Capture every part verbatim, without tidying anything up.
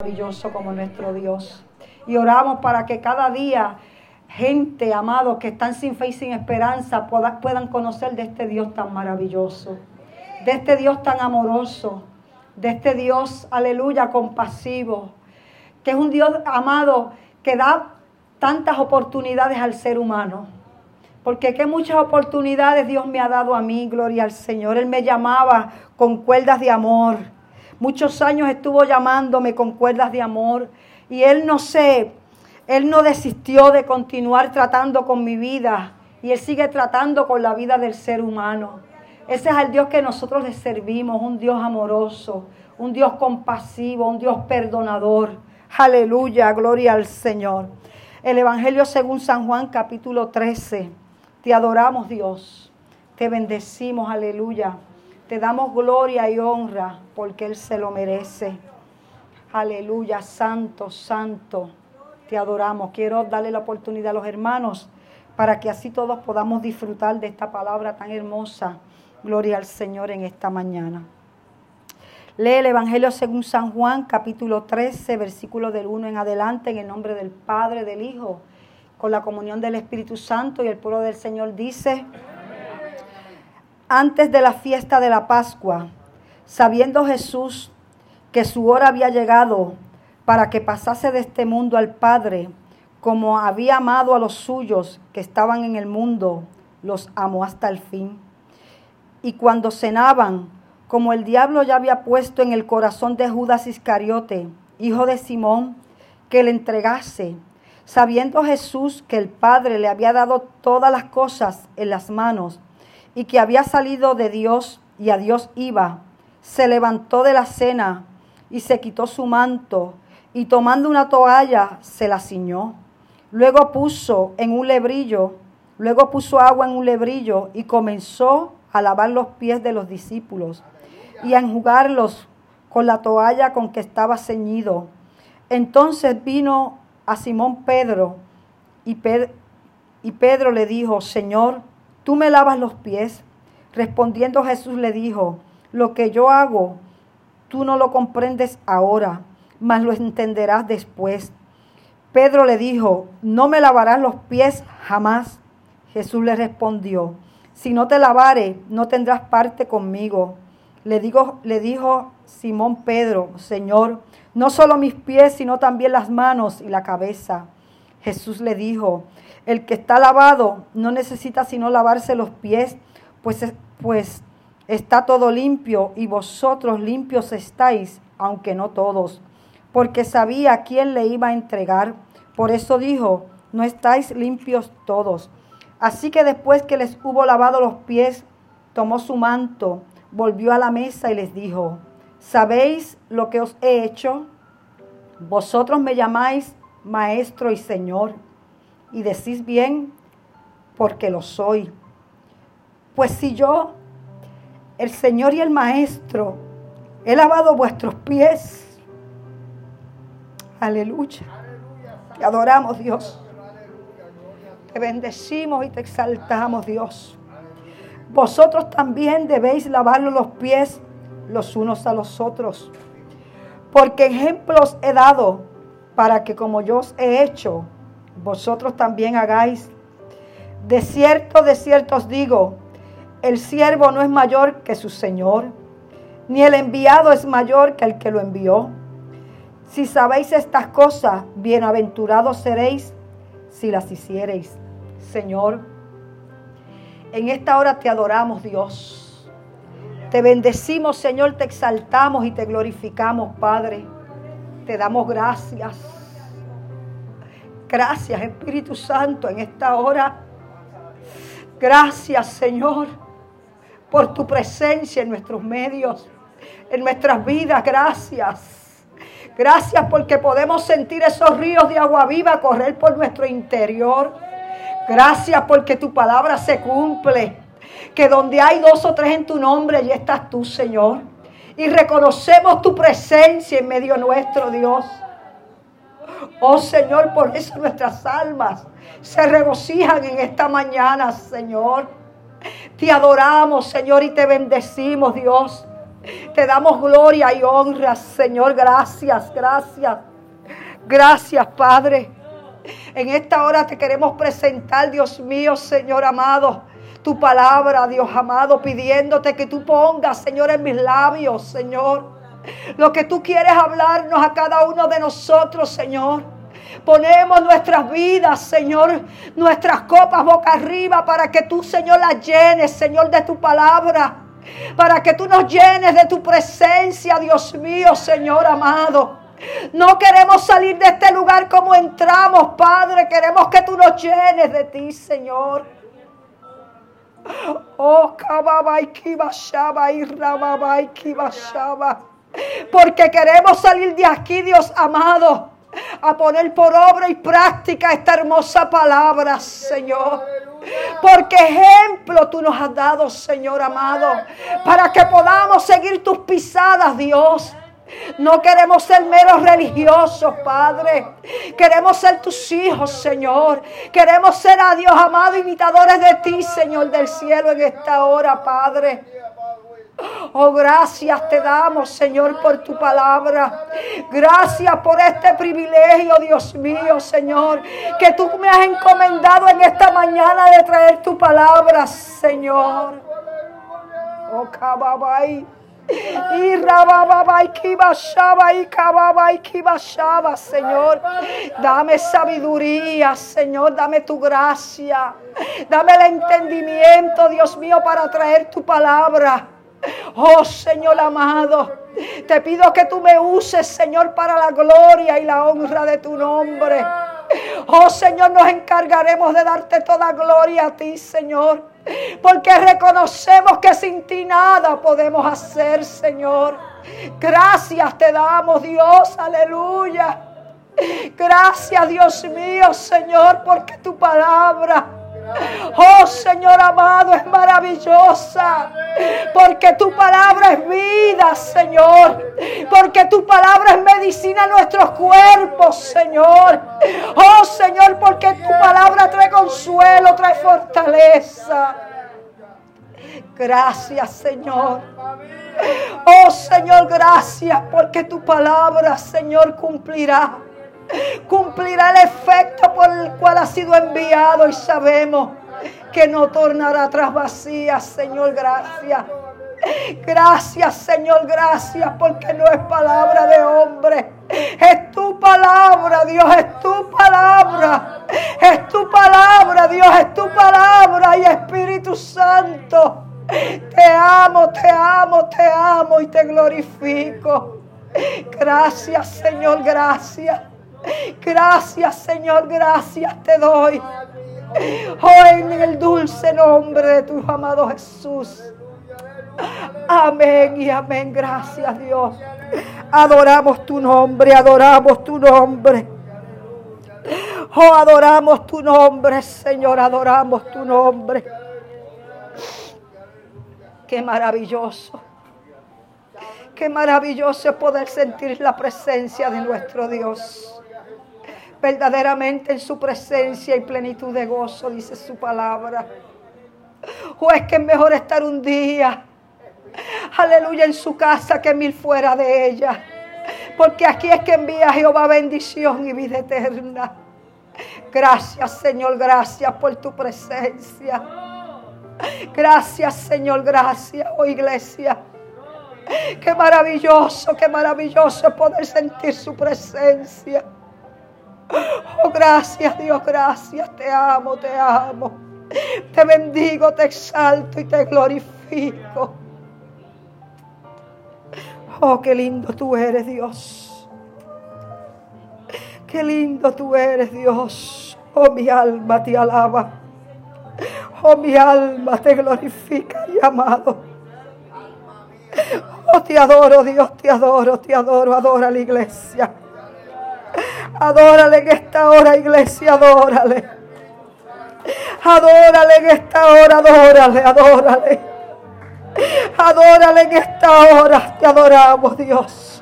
maravilloso como nuestro Dios. Y oramos para que cada día gente, amados, que están sin fe y sin esperanza pueda, puedan conocer de este Dios tan maravilloso, de este Dios tan amoroso, de este Dios, aleluya, compasivo, que es un Dios, amado, que da tantas oportunidades al ser humano. Porque qué muchas oportunidades Dios me ha dado a mí, gloria al Señor. Él me llamaba con cuerdas de amor. Muchos años estuvo llamándome con cuerdas de amor. Y Él no sé, Él no desistió de continuar tratando con mi vida. Y Él sigue tratando con la vida del ser humano. Ese es el Dios que nosotros le servimos, un Dios amoroso, un Dios compasivo, un Dios perdonador. Aleluya, gloria al Señor. El Evangelio según San Juan, capítulo trece. Te adoramos, Dios. Te bendecimos, aleluya. Te damos gloria y honra porque Él se lo merece. Aleluya, santo, santo. Te adoramos. Quiero darle la oportunidad a los hermanos para que así todos podamos disfrutar de esta palabra tan hermosa. Gloria al Señor en esta mañana. Lee el Evangelio según San Juan, capítulo trece, versículo del uno en adelante, en el nombre del Padre, del Hijo, con la comunión del Espíritu Santo, y el pueblo del Señor dice: antes de la fiesta de la Pascua, sabiendo Jesús que su hora había llegado para que pasase de este mundo al Padre, como había amado a los suyos que estaban en el mundo, los amó hasta el fin. Y cuando cenaban, como el diablo ya había puesto en el corazón de Judas Iscariote, hijo de Simón, que le entregase, sabiendo Jesús que el Padre le había dado todas las cosas en las manos y que había salido de Dios y a Dios iba, se levantó de la cena y se quitó su manto y tomando una toalla se la ciñó. Luego puso en un lebrillo, luego puso agua en un lebrillo y comenzó a lavar los pies de los discípulos y a enjugarlos con la toalla con que estaba ceñido. Entonces vino a Simón Pedro y, Pedro y Pedro le dijo: Señor, ¿tú me lavas los pies? Respondiendo Jesús le dijo: lo que yo hago, tú no lo comprendes ahora, mas lo entenderás después. Pedro le dijo: no me lavarás los pies jamás. Jesús le respondió: si no te lavare, no tendrás parte conmigo. Le, digo, le dijo Simón Pedro: Señor, no solo mis pies, sino también las manos y la cabeza. Jesús le dijo: el que está lavado no necesita sino lavarse los pies, pues, pues está todo limpio, y vosotros limpios estáis, aunque no todos. Porque sabía a quién le iba a entregar. Por eso dijo: no estáis limpios todos. Así que después que les hubo lavado los pies, tomó su manto, volvió a la mesa y les dijo: ¿sabéis lo que os he hecho? Vosotros me llamáis Maestro y Señor, y decís bien, porque lo soy. Pues si yo, el Señor y el Maestro, he lavado vuestros pies. Aleluya. Te adoramos, Dios. Te bendecimos y te exaltamos, Dios. Vosotros también debéis lavarnos los pies los unos a los otros. Porque ejemplos he dado para que como yo os he hecho, vosotros también hagáis. De cierto, de cierto os digo, el siervo no es mayor que su Señor, ni el enviado es mayor que el que lo envió. Si sabéis estas cosas, bienaventurados seréis si las hiciereis. Señor, en esta hora te adoramos, Dios. Te bendecimos, Señor, te exaltamos y te glorificamos, Padre. Te damos gracias. Gracias, Espíritu Santo, en esta hora. Gracias, Señor, por tu presencia en nuestros medios, en nuestras vidas. Gracias. Gracias porque podemos sentir esos ríos de agua viva correr por nuestro interior. Gracias porque tu palabra se cumple. Que donde hay dos o tres en tu nombre, allí estás tú, Señor. Y reconocemos tu presencia en medio nuestro, Dios. Oh, Señor, por eso nuestras almas se regocijan en esta mañana, Señor. Te adoramos, Señor, y te bendecimos, Dios. Te damos gloria y honra, Señor. Gracias, gracias. Gracias, Padre. En esta hora te queremos presentar, Dios mío, Señor amado, tu palabra, Dios amado, pidiéndote que tú pongas, Señor, en mis labios, Señor, lo que tú quieres hablarnos a cada uno de nosotros, Señor. Ponemos nuestras vidas, Señor, nuestras copas boca arriba para que tú, Señor, las llenes, Señor, de tu palabra. Para que tú nos llenes de tu presencia, Dios mío, Señor amado. No queremos salir de este lugar como entramos, Padre. Queremos que tú nos llenes de ti, Señor. Oh, porque queremos salir de aquí, Dios amado, a poner por obra y práctica esta hermosa palabra, Señor. Porque ejemplo tú nos has dado, Señor amado, para que podamos seguir tus pisadas, Dios. No queremos ser meros religiosos, Padre. Queremos ser tus hijos, Señor. Queremos ser, a Dios amado, imitadores de ti, Señor del cielo, en esta hora, Padre. Oh, gracias te damos, Señor, por tu palabra. Gracias por este privilegio, Dios mío, Señor, que tú me has encomendado en esta mañana de traer tu palabra, Señor. Oh, kababay. Y rababay, kibashaba, y kababay, kibashaba, Señor. Dame sabiduría, Señor, dame tu gracia. Dame el entendimiento, Dios mío, para traer tu palabra. Oh, Señor amado, te pido que tú me uses, Señor, para la gloria y la honra de tu nombre. Oh, Señor, nos encargaremos de darte toda gloria a ti, Señor, porque reconocemos que sin ti nada podemos hacer, Señor. Gracias te damos, Dios, aleluya. Gracias, Dios mío, Señor, porque tu palabra, oh, Señor amado, es maravillosa. Porque tu palabra es vida, Señor. Porque tu palabra es medicina a nuestros cuerpos, Señor. Oh, Señor, porque tu palabra trae consuelo, trae fortaleza. Gracias, Señor. Oh, Señor, gracias porque tu palabra, Señor, cumplirá. Cumplirá el efecto por el cual ha sido enviado y sabemos que no tornará atrás vacía, Señor, gracias. Gracias, Señor, gracias, porque no es palabra de hombre. Es tu palabra, Dios, es tu palabra. Es tu palabra, Dios, es tu palabra. Y Espíritu Santo, te amo, te amo, te amo y te glorifico. Gracias, Señor, gracias. Gracias, Señor, gracias te doy. Oh, en el dulce nombre de tu amado Jesús. Amén y amén. Gracias, Dios. Adoramos tu nombre, adoramos tu nombre. Oh, adoramos tu nombre, Señor, adoramos tu nombre. Qué maravilloso. Qué maravilloso es poder sentir la presencia de nuestro Dios. Verdaderamente en su presencia y plenitud de gozo, dice su palabra. O es que es mejor estar un día, aleluya, en su casa que mil fuera de ella. Porque aquí es que envía Jehová bendición y vida eterna. Gracias, Señor, gracias por tu presencia. Gracias, Señor, gracias, oh iglesia. Qué maravilloso, qué maravilloso es poder sentir su presencia. Oh, gracias, Dios, gracias. Te amo, te amo. Te bendigo, te exalto y te glorifico. Oh, qué lindo tú eres, Dios. Qué lindo tú eres, Dios. Oh, mi alma te alaba. Oh, mi alma te glorifica y amado. Oh, te adoro, Dios, te adoro, te adoro. Adora la iglesia. Adórale en esta hora, iglesia, adórale. Adórale en esta hora, adórale, adórale. Adórale en esta hora, te adoramos, Dios.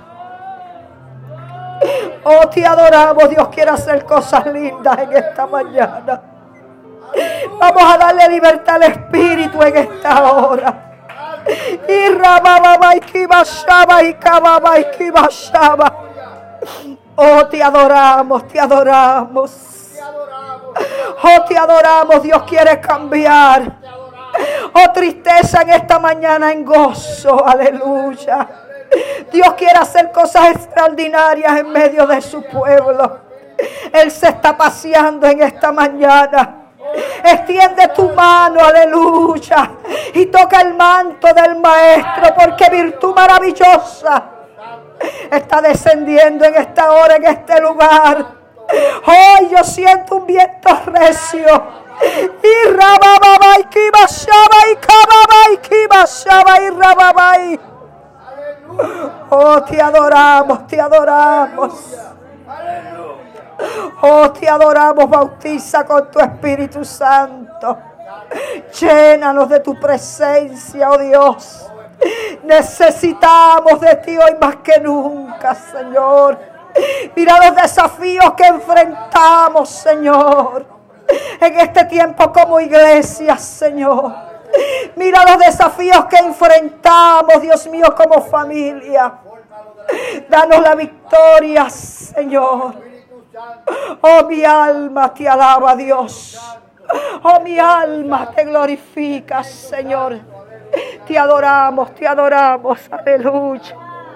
Oh, te adoramos, Dios quiere hacer cosas lindas en esta mañana. Vamos a darle libertad al Espíritu en esta hora. Y rababa y kibashaba y kababa y kibashaba. Oh, te adoramos, te adoramos. Oh, te adoramos. Dios quiere cambiar. Oh, tristeza en esta mañana en gozo. Aleluya. Dios quiere hacer cosas extraordinarias en medio de su pueblo. Él se está paseando en esta mañana. Extiende tu mano, aleluya, y toca el manto del Maestro, porque virtud maravillosa está descendiendo en esta hora, en este lugar. Hoy yo siento un viento recio. Y rababa y kibashaba y kababa y kibashaba y rababa y. Oh, te adoramos, te adoramos. Oh, te adoramos, bautiza con tu Espíritu Santo. Llénanos de tu presencia, oh Dios. Necesitamos de ti hoy más que nunca, Señor. Mira los desafíos que enfrentamos, Señor, en este tiempo como iglesia, Señor. Mira los desafíos que enfrentamos, Dios mío, como familia. Danos la victoria, Señor. Oh, mi alma te alaba, Dios. Oh, mi alma te glorifica, Señor. Te adoramos, te adoramos. Aleluya.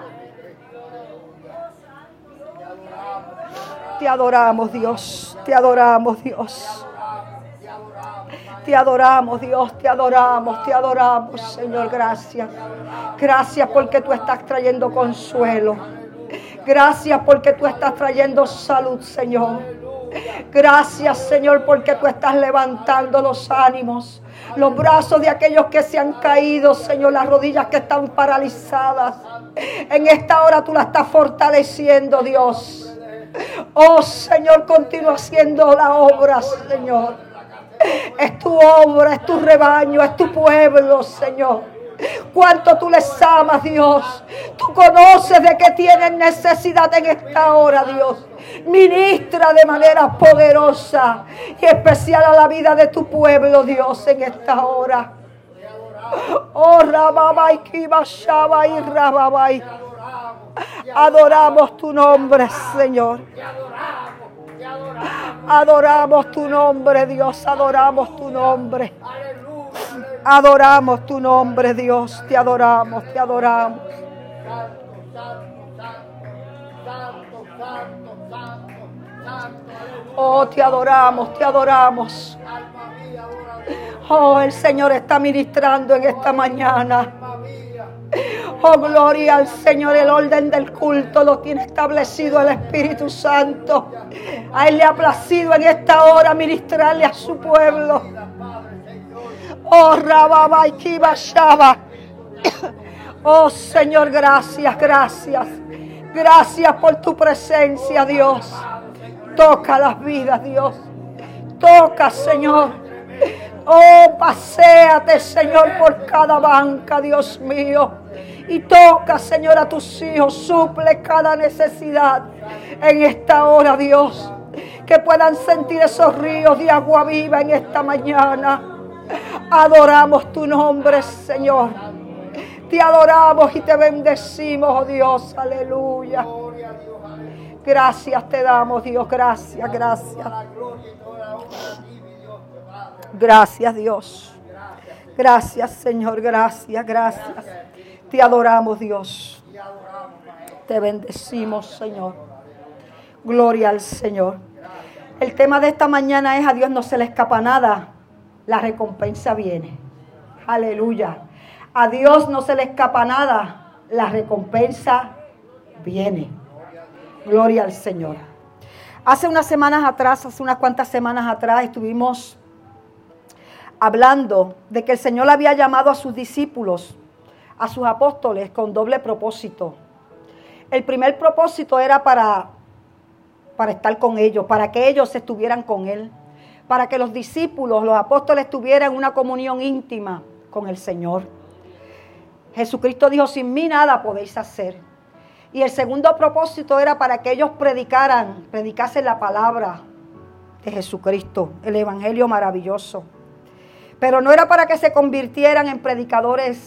Te adoramos, Dios. Te adoramos, Dios. Te adoramos, Dios. Te adoramos, te adoramos, Señor. Gracias. Gracias porque tú estás trayendo consuelo. Gracias porque tú estás trayendo salud, Señor. Gracias, Señor, porque tú estás levantando los ánimos, los brazos de aquellos que se han caído, Señor, las rodillas que están paralizadas. En esta hora tú la estás fortaleciendo, Dios. Oh, Señor, continúa haciendo la obra, Señor. Es tu obra, es tu rebaño, es tu pueblo, Señor. Cuánto tú les amas, Dios. Tú conoces de qué tienen necesidad en esta hora, Dios. Ministra de manera poderosa y especial a la vida de tu pueblo, Dios, en esta hora. Oh, Rababai, Kibashabai, Rababai. Adoramos tu nombre, Señor. Adoramos tu nombre, Dios. Adoramos tu nombre. Adoramos tu nombre, Dios. Te adoramos, te adoramos. Oh, te adoramos, te adoramos. Oh, el Señor está ministrando en esta mañana. Oh, gloria al Señor. El orden del culto lo tiene establecido el Espíritu Santo. A Él le ha placido en esta hora ministrarle a su pueblo. Oh, Rababa y Kibashaba. Oh, Señor, gracias, gracias. Gracias por tu presencia, Dios. Toca las vidas, Dios. Toca, Señor. Oh, paséate, Señor, por cada banca, Dios mío. Y toca, Señor, a tus hijos. Suple cada necesidad en esta hora, Dios. Que puedan sentir esos ríos de agua viva en esta mañana. Adoramos tu nombre, Señor. Te adoramos y te bendecimos, oh Dios. Aleluya. Gracias te damos, Dios. Gracias, gracias. Gracias, Dios. Gracias, Señor. Gracias, gracias. Te adoramos, Dios. Te bendecimos, Señor. Gloria al Señor. El tema de esta mañana es: a Dios no se le escapa nada. La recompensa viene. Aleluya. A Dios no se le escapa nada. La recompensa viene. Gloria al Señor. Hace unas semanas atrás, hace unas cuantas semanas atrás, estuvimos hablando de que el Señor había llamado a sus discípulos, a sus apóstoles, con doble propósito. El primer propósito era para, para estar con ellos, para que ellos estuvieran con Él, para que los discípulos, los apóstoles, tuvieran una comunión íntima con el Señor. Jesucristo dijo: sin mí nada podéis hacer. Y el segundo propósito era para que ellos predicaran, predicasen la palabra de Jesucristo, el evangelio maravilloso. Pero no era para que se convirtieran en predicadores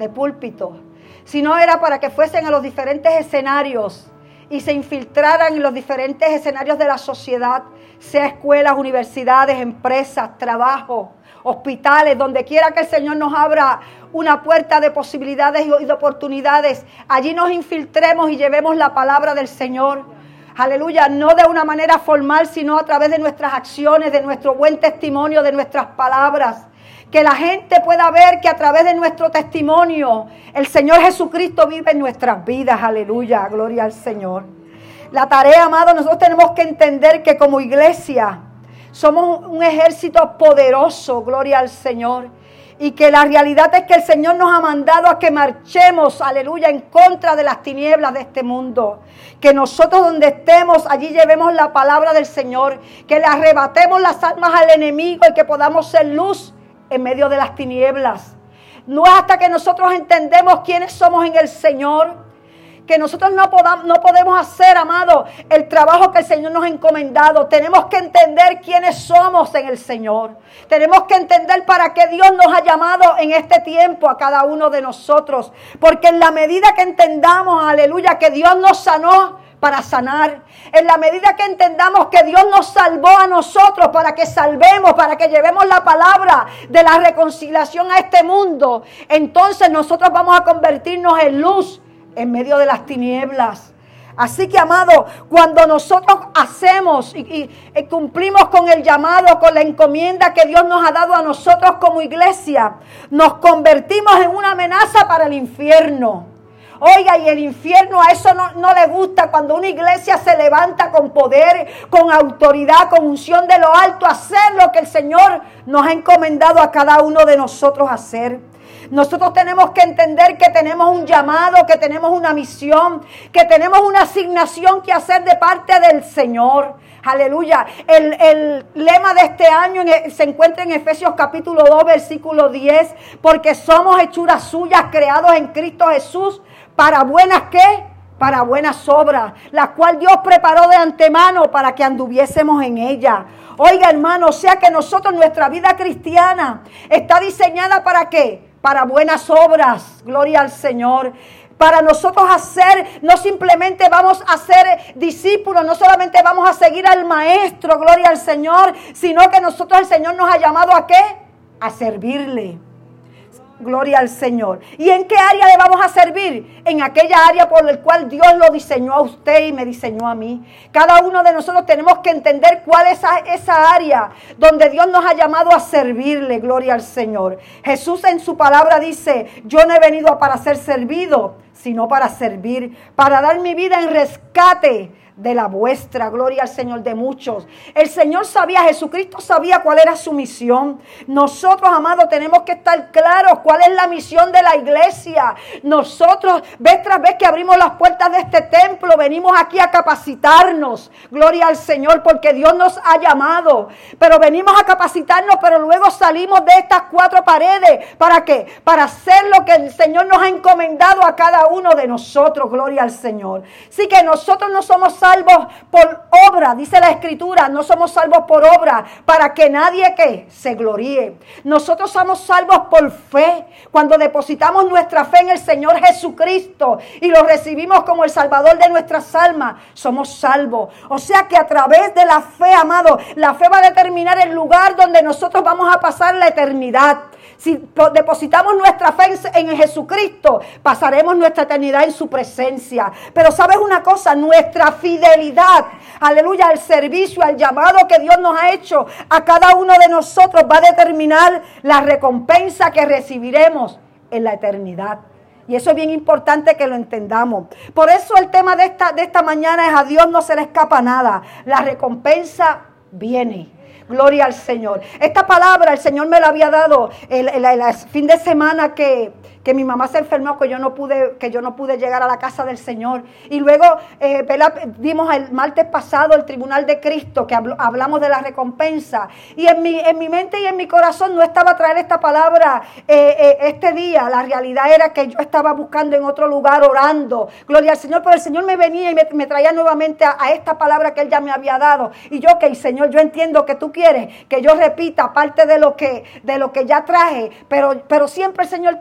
de púlpito, sino era para que fuesen a los diferentes escenarios y se infiltraran en los diferentes escenarios de la sociedad, sea escuelas, universidades, empresas, trabajo, hospitales, donde quiera que el Señor nos abra una puerta de posibilidades y de oportunidades, allí nos infiltremos y llevemos la palabra del Señor. Aleluya, no de una manera formal, sino a través de nuestras acciones, de nuestro buen testimonio, de nuestras palabras. Que la gente pueda ver que a través de nuestro testimonio el Señor Jesucristo vive en nuestras vidas. Aleluya, gloria al Señor. La tarea, amado, nosotros tenemos que entender que como iglesia somos un ejército poderoso, gloria al Señor. Y que la realidad es que el Señor nos ha mandado a que marchemos, aleluya, en contra de las tinieblas de este mundo. Que nosotros donde estemos, allí llevemos la palabra del Señor. Que le arrebatemos las almas al enemigo y que podamos ser luz en medio de las tinieblas. No es hasta que nosotros entendemos quiénes somos en el Señor, que nosotros no, podamos, no podemos hacer, amado, el trabajo que el Señor nos ha encomendado. Tenemos que entender quiénes somos en el Señor. Tenemos que entender para qué Dios nos ha llamado en este tiempo a cada uno de nosotros. Porque en la medida que entendamos, aleluya, que Dios nos sanó para sanar, en la medida que entendamos que Dios nos salvó a nosotros para que salvemos, para que llevemos la palabra de la reconciliación a este mundo, entonces nosotros vamos a convertirnos en luz en medio de las tinieblas. Así que, amado, cuando nosotros hacemos y, y, y cumplimos con el llamado, con la encomienda que Dios nos ha dado a nosotros como iglesia, nos convertimos en una amenaza para el infierno. Oiga, y el infierno a eso no, no le gusta cuando una iglesia se levanta con poder, con autoridad, con unción de lo alto, a hacer lo que el Señor nos ha encomendado a cada uno de nosotros hacer. Nosotros tenemos que entender que tenemos un llamado, que tenemos una misión, que tenemos una asignación que hacer de parte del Señor. Aleluya. El, el lema de este año en, se encuentra en Efesios capítulo dos, versículo diez. Porque somos hechuras suyas, creados en Cristo Jesús, para buenas, ¿qué? Para buenas obras, las cuales Dios preparó de antemano para que anduviésemos en ella. Oiga, hermano, o sea que nosotros, nuestra vida cristiana está diseñada ¿para qué? Para buenas obras, gloria al Señor. Para nosotros hacer, no simplemente vamos a ser discípulos, no solamente vamos a seguir al Maestro, gloria al Señor, sino que nosotros, el Señor nos ha llamado ¿a qué? A servirle. Gloria al Señor. ¿Y en qué área le vamos a servir? En aquella área por la cual Dios lo diseñó a usted y me diseñó a mí. Cada uno de nosotros tenemos que entender cuál es esa, esa área donde Dios nos ha llamado a servirle. Gloria al Señor. Jesús en su palabra dice: yo no he venido para ser servido, sino para servir, para dar mi vida en rescate de la vuestra, gloria al Señor, de muchos. El Señor sabía, Jesucristo sabía cuál era su misión. Nosotros, amados, tenemos que estar claros cuál es la misión de la iglesia. Nosotros, vez tras vez que abrimos las puertas de este templo, venimos aquí a capacitarnos, gloria al Señor, porque Dios nos ha llamado. Pero venimos a capacitarnos, pero luego salimos de estas cuatro paredes. ¿Para qué? Para hacer lo que el Señor nos ha encomendado a cada uno de nosotros, gloria al Señor. Así que nosotros no somos salvos por obra, dice la Escritura, no somos salvos por obra, para que nadie que se gloríe. Nosotros somos salvos por fe, cuando depositamos nuestra fe en el Señor Jesucristo y lo recibimos como el Salvador de nuestras almas, somos salvos. O sea que a través de la fe, amado, la fe va a determinar el lugar donde nosotros vamos a pasar la eternidad. Si depositamos nuestra fe en Jesucristo, pasaremos nuestra eternidad en su presencia. Pero ¿sabes una cosa? Nuestra fidelidad, aleluya, al servicio, al llamado que Dios nos ha hecho a cada uno de nosotros va a determinar la recompensa que recibiremos en la eternidad. Y eso es bien importante que lo entendamos. Por eso el tema de esta, de esta mañana es: a Dios no se le escapa nada. La recompensa viene. Gloria al Señor. Esta palabra el Señor me la había dado el, el, el, el fin de semana que, que mi mamá se enfermó, que yo no pude, que yo no pude llegar a la casa del Señor. Y luego eh, dimos el martes pasado el Tribunal de Cristo, que habl, hablamos de la recompensa. Y en mi, en mi mente y en mi corazón no estaba traer esta palabra eh, eh, este día. La realidad era que yo estaba buscando en otro lugar, orando. Gloria al Señor. Pero el Señor me venía y me, me traía nuevamente a, a esta palabra que Él ya me había dado. Y yo, ok, Señor, yo entiendo que tú quieres que yo repita parte de lo que, de lo que ya traje, pero, pero siempre el Señor tiene algo para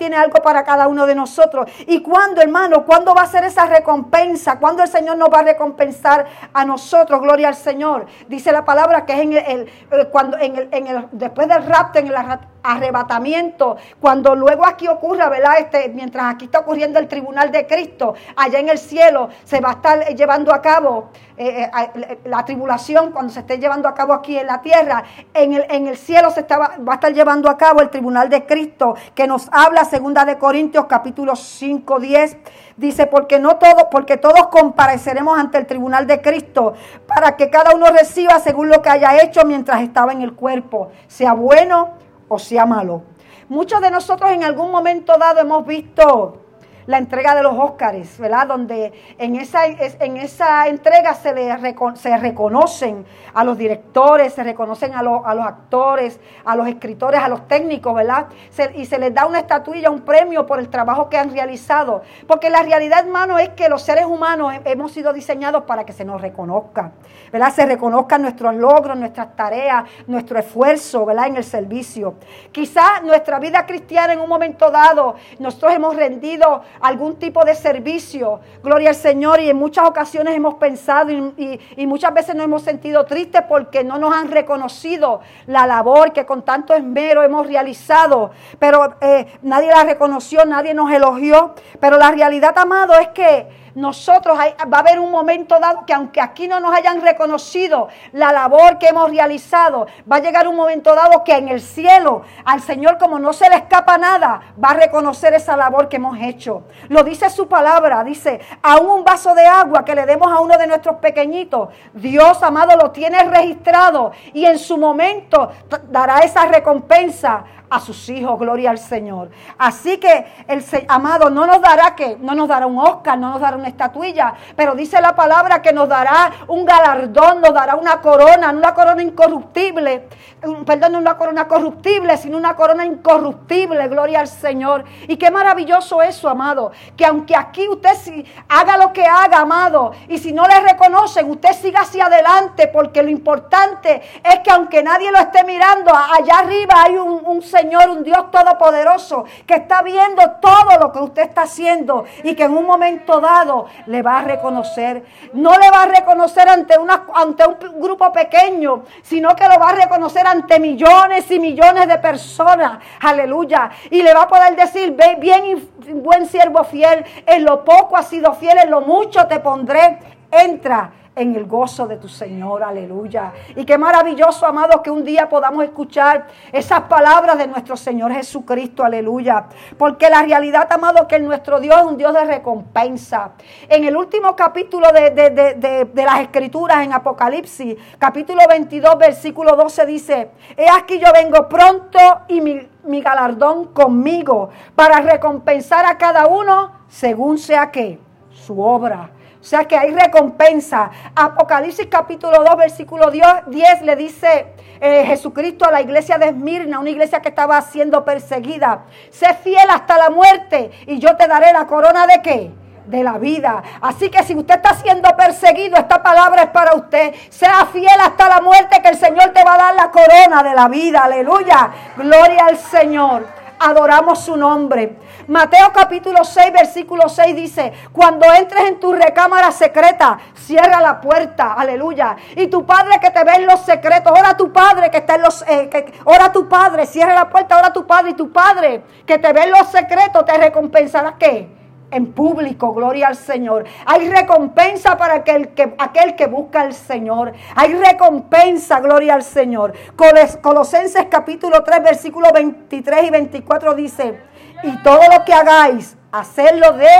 para cada uno de nosotros. ¿Y cuándo, hermano? ¿Cuándo va a ser esa recompensa? ¿Cuándo el Señor nos va a recompensar a nosotros? Gloria al Señor. Dice la palabra que es en el, el, el cuando en el, en el después del rapto, en el arrebatamiento, cuando luego aquí ocurra, ¿verdad? Este, mientras aquí está ocurriendo el tribunal de Cristo, allá en el cielo se va a estar llevando a cabo eh, eh, la tribulación cuando se esté llevando a cabo aquí en la tierra. En el, en el cielo se estaba, va a estar llevando a cabo el tribunal de Cristo, que nos habla segunda de Corintios capítulo cinco, diez. Dice, porque no todos, porque todos compareceremos ante el tribunal de Cristo, para que cada uno reciba según lo que haya hecho mientras estaba en el cuerpo, sea bueno o sea malo. Muchos de nosotros en algún momento dado hemos visto la entrega de los Óscares, ¿verdad? Donde en esa, en esa entrega se, le, se reconocen a los directores, se reconocen a los, a los actores, a los escritores, a los técnicos, ¿verdad? Se, y se les da una estatuilla, un premio por el trabajo que han realizado. Porque la realidad, hermano, es que los seres humanos hemos sido diseñados para que se nos reconozca, ¿verdad? Se reconozcan nuestros logros, nuestras tareas, nuestro esfuerzo, ¿verdad? En el servicio. Quizás nuestra vida cristiana en un momento dado, nosotros hemos rendido algún tipo de servicio, gloria al Señor, y en muchas ocasiones hemos pensado y, y, y muchas veces nos hemos sentido tristes porque no nos han reconocido la labor que con tanto esmero hemos realizado, pero eh, nadie la reconoció, nadie nos elogió, pero la realidad, amado, es que nosotros hay, va a haber un momento dado que aunque aquí no nos hayan reconocido la labor que hemos realizado, va a llegar un momento dado que en el cielo al Señor, como no se le escapa nada, va a reconocer esa labor que hemos hecho. Lo dice su palabra, dice, aún un vaso de agua que le demos a uno de nuestros pequeñitos, Dios, amado, lo tiene registrado y en su momento dará esa recompensa a sus hijos, gloria al Señor. Así que el amado no nos dará que, no nos dará un Oscar, no nos dará una estatuilla, pero dice la palabra que nos dará un galardón, nos dará una corona, no una corona incorruptible, perdón, no una corona corruptible, sino una corona incorruptible, gloria al Señor. Y qué maravilloso eso, amado, que aunque aquí usted si haga lo que haga, amado, y si no le reconocen, usted siga hacia adelante, porque lo importante es que aunque nadie lo esté mirando, allá arriba hay un, un Señor, un Dios todopoderoso, que está viendo todo lo que usted está haciendo y que en un momento dado le va a reconocer. No le va a reconocer ante, una, ante un grupo pequeño, sino que lo va a reconocer ante millones y millones de personas. Aleluya. Y le va a poder decir, ve bien, buen siervo fiel, en lo poco has sido fiel, en lo mucho te pondré. Entra en el gozo de tu Señor, aleluya. Y qué maravilloso, amados, que un día podamos escuchar esas palabras de nuestro Señor Jesucristo, aleluya. Porque la realidad, amado, que nuestro Dios es un Dios de recompensa. En el último capítulo de, de, de, de, de las Escrituras, en Apocalipsis, capítulo veintidós, versículo doce, dice, he aquí yo vengo pronto y mi, mi galardón conmigo, para recompensar a cada uno según sea que su obra. O sea que hay recompensa. Apocalipsis capítulo dos, versículo diez le dice eh, Jesucristo a la iglesia de Esmirna, una iglesia que estaba siendo perseguida. Sé fiel hasta la muerte y yo te daré la corona de ¿qué? De la vida. Así que si usted está siendo perseguido, esta palabra es para usted. Sea fiel hasta la muerte, que el Señor te va a dar la corona de la vida. Aleluya. Gloria al Señor. Adoramos su nombre. Mateo capítulo seis, versículo seis dice, cuando entres en tu recámara secreta, cierra la puerta, aleluya. Y tu Padre que te ve en los secretos, ora a tu Padre que está en los, eh, que, ora a tu Padre, cierra la puerta, ora a tu Padre, y tu Padre que te ve en los secretos te recompensará ¿qué? En público, gloria al Señor. Hay recompensa para aquel que, aquel que busca al Señor. Hay recompensa, gloria al Señor. Colosenses capítulo tres, versículos veintitrés y veinticuatro dice, y todo lo que hagáis, hacedlo de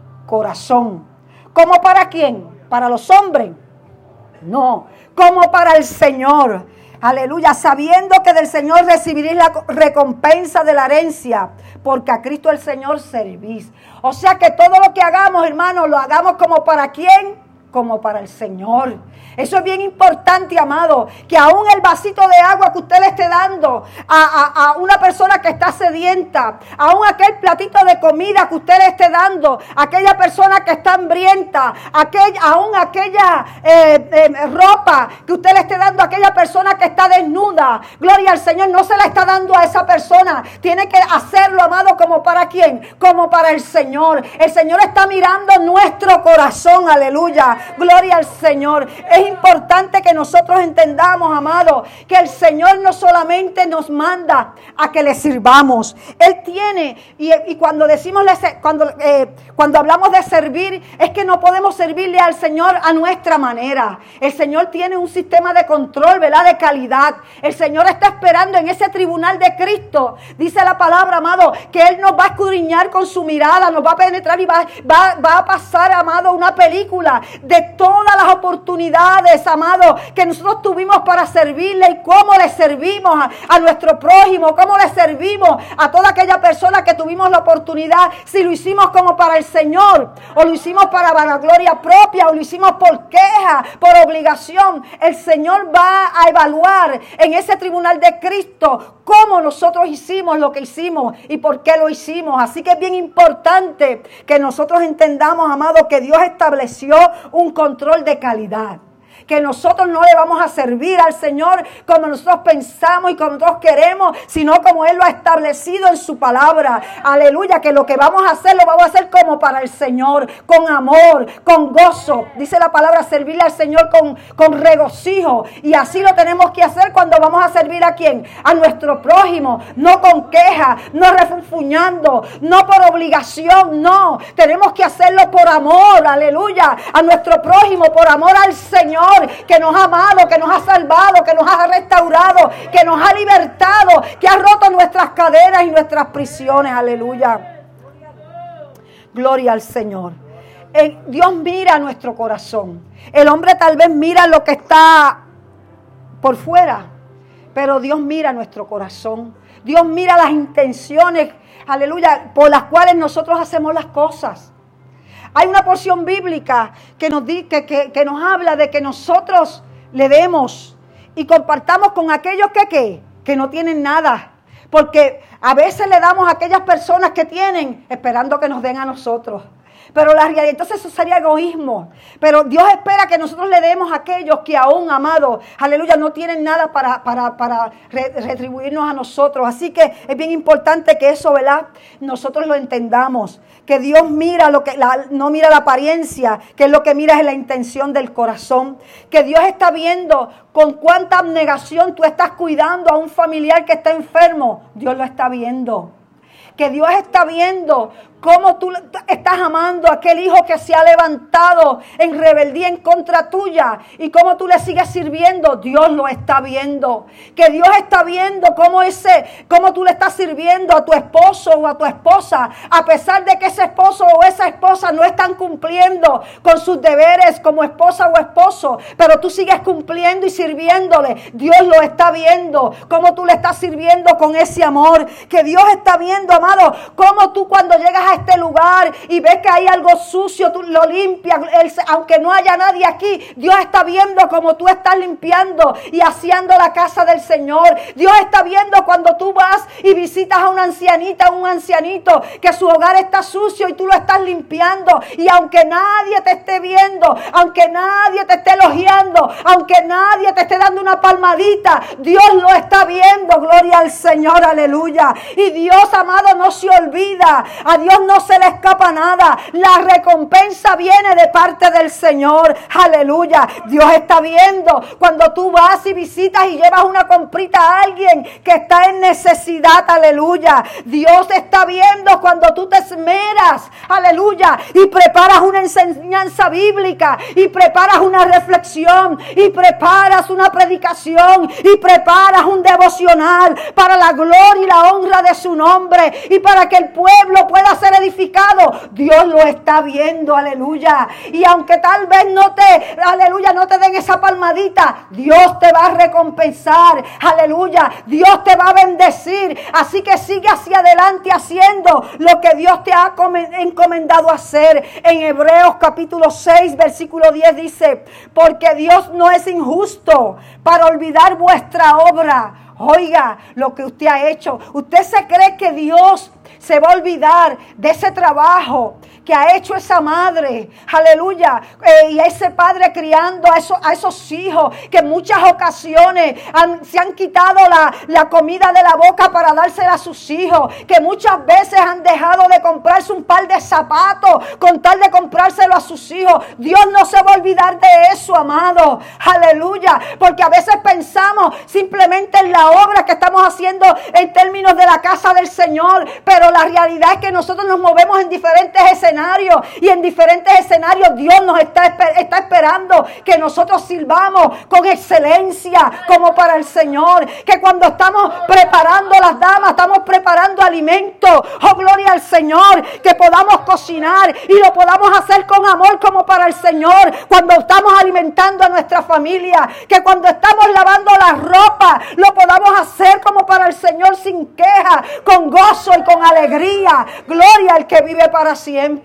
corazón. ¿Cómo para quién? ¿Para los hombres? No, como para el Señor. Aleluya, sabiendo que del Señor recibiréis la recompensa de la herencia, porque a Cristo el Señor servís. O sea que todo lo que hagamos, hermanos, lo hagamos como para quién, como para el Señor. Eso es bien importante, amado, que aún el vasito de agua que usted le esté dando a, a, a una persona que está sedienta, aún aquel platito de comida que usted le esté dando a aquella persona que está hambrienta, aquel, aún aquella eh, eh, ropa ropa que usted le esté dando a aquella persona que está desnuda, gloria al Señor, no se la está dando a esa persona. Tiene que hacerlo, amado, como para quién, como para el Señor. El Señor está mirando nuestro corazón, aleluya, gloria al Señor. Es importante que nosotros entendamos, amado, que el Señor no solamente nos manda a que le sirvamos. Él tiene, y, y cuando decimos, cuando, eh, cuando hablamos de servir, es que no podemos servirle al Señor a nuestra manera. El Señor tiene un sistema de control, ¿verdad?, de calidad. El Señor está esperando en ese tribunal de Cristo. Dice la palabra, amado, que Él nos va a escudriñar con su mirada, nos va a penetrar y va, va, va a pasar, amado, una película de todas las oportunidades, amado, que nosotros tuvimos para servirle y cómo le servimos a, a nuestro prójimo, cómo le servimos a toda aquella persona que tuvimos la oportunidad, si lo hicimos como para el Señor, o lo hicimos para vanagloria propia, o lo hicimos por queja, por obligación. El Señor va a evaluar en ese tribunal de Cristo cómo nosotros hicimos lo que hicimos y por qué lo hicimos. Así que es bien importante que nosotros entendamos, amado, que Dios estableció un control de calidad. Que nosotros no le vamos a servir al Señor como nosotros pensamos y como nosotros queremos, sino como Él lo ha establecido en su palabra. Aleluya, que lo que vamos a hacer, lo vamos a hacer como para el Señor, con amor, con gozo. Dice la palabra, servirle al Señor con, con regocijo. Y así lo tenemos que hacer cuando vamos a servir a quién, a nuestro prójimo, no con queja, no refunfuñando, no por obligación, no. Tenemos que hacerlo por amor, aleluya, a nuestro prójimo, por amor al Señor, que nos ha amado, que nos ha salvado, que nos ha restaurado, que nos ha libertado, que ha roto nuestras cadenas y nuestras prisiones. Aleluya. Gloria al Señor. El, Dios mira nuestro corazón. El hombre tal vez mira lo que está por fuera, pero Dios mira nuestro corazón. Dios mira las intenciones, aleluya, por las cuales nosotros hacemos las cosas. Hay una porción bíblica que nos, di, que, que, que nos habla de que nosotros le demos y compartamos con aquellos que, que, que no tienen nada. Porque a veces le damos a aquellas personas que tienen esperando que nos den a nosotros. Pero la realidad, entonces eso sería egoísmo. Pero Dios espera que nosotros le demos a aquellos que aún, amados, aleluya, no tienen nada para, para, para retribuirnos a nosotros. Así que es bien importante que eso, ¿verdad?, nosotros lo entendamos. Que Dios mira lo que, la, no mira la apariencia, que es lo que mira es la intención del corazón. Que Dios está viendo con cuánta abnegación tú estás cuidando a un familiar que está enfermo. Dios lo está viendo. Que Dios está viendo cómo tú estás amando a aquel hijo que se ha levantado en rebeldía en contra tuya y cómo tú le sigues sirviendo. Dios lo está viendo. Que Dios está viendo cómo ese, cómo tú le estás sirviendo a tu esposo o a tu esposa, a pesar de que ese esposo o esa esposa no están cumpliendo con sus deberes como esposa o esposo, pero tú sigues cumpliendo y sirviéndole. Dios lo está viendo, cómo tú le estás sirviendo con ese amor. Que Dios está viendo, amado, cómo tú cuando llegas a este lugar y ves que hay algo sucio, tú lo limpias, él, aunque no haya nadie aquí, Dios está viendo cómo tú estás limpiando y haciendo la casa del Señor. Dios está viendo cuando tú vas y visitas a una ancianita, a un ancianito, que su hogar está sucio y tú lo estás limpiando, y aunque nadie te esté viendo, aunque nadie te esté elogiando, aunque nadie te esté dando una palmadita, Dios lo está viendo. Gloria al Señor, aleluya. Y Dios, amado, no se olvida. A Dios no se le escapa nada. La recompensa viene de parte del Señor. Aleluya. Dios está viendo cuando tú vas y visitas y llevas una comprita a alguien que está en necesidad. Aleluya. Dios está viendo cuando tú te esmeras. Aleluya. Y preparas una enseñanza bíblica, y preparas una reflexión, y preparas una predicación, y preparas un devocional para la gloria y la honra de su nombre, y para que el pueblo pueda ser edificado. Dios lo está viendo, aleluya. Y aunque tal vez no te, aleluya, no te den esa palmadita, Dios te va a recompensar, aleluya. Dios te va a bendecir. Así que sigue hacia adelante haciendo lo que Dios te ha encomendado hacer. En Hebreos capítulo seis, versículo diez dice: porque Dios no es injusto para olvidar vuestra obra. Oiga, lo que usted ha hecho. ¿Usted se cree que Dios se va a olvidar de ese trabajo que ha hecho esa madre, aleluya, eh, y ese padre criando a esos, a esos hijos que en muchas ocasiones han, se han quitado la, la comida de la boca para dársela a sus hijos, que muchas veces han dejado de comprarse un par de zapatos con tal de comprárselo a sus hijos. Dios no se va a olvidar de eso, amado, aleluya, porque a veces pensamos simplemente en la obra que estamos haciendo en términos de la casa del Señor, pero la realidad es que nosotros nos movemos en diferentes escenarios y en diferentes escenarios Dios nos está, está esperando que nosotros sirvamos con excelencia como para el Señor, que cuando estamos preparando las damas, estamos preparando alimentos, oh gloria al Señor, que podamos cocinar y lo podamos hacer con amor como para el Señor, cuando estamos alimentando a nuestra familia, que cuando estamos lavando la ropa lo podamos hacer como para el Señor sin queja, con gozo y con alegría. Gloria al que vive para siempre.